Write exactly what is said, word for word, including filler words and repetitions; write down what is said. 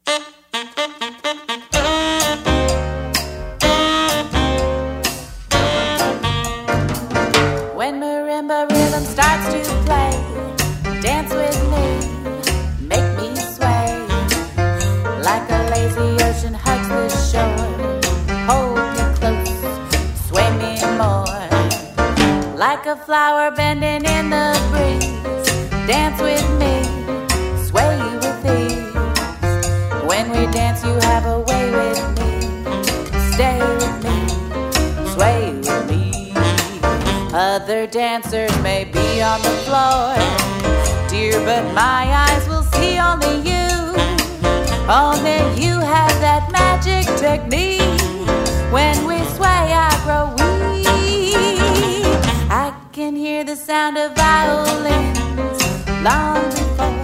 When marimba rhythm starts to play, dance with me, make me sway. Like a lazy ocean hugs the shore, hold me close, sway me more. Like a flower bending in the breeze, dance with me, sway with ease. When we dance you have a way with me, stay with me, sway with me. Other dancers may be on the floor, dear, but my eyes will see only you. Only you have that magic technique. When we sway, I grow weak. I can hear the sound of violins long before